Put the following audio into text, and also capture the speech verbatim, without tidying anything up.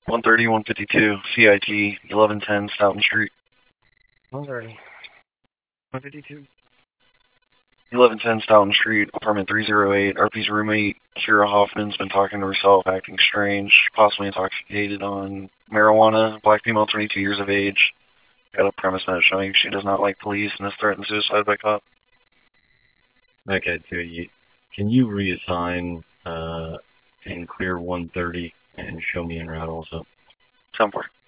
one thirty, one fifty-two, C I T, eleven ten Stoughton Street. one thirty. one fifty-two. eleven ten Stoughton Street, apartment three oh eight. R P's roommate, Kira Hoffman's been talking to herself, acting strange, possibly intoxicated on marijuana. Black female, twenty-two years of age. Got a premise note showing she does not like police and has threatened suicide by cop. Okay, so you, can you reassign uh, and clear one thirty and show me en route also? ten four.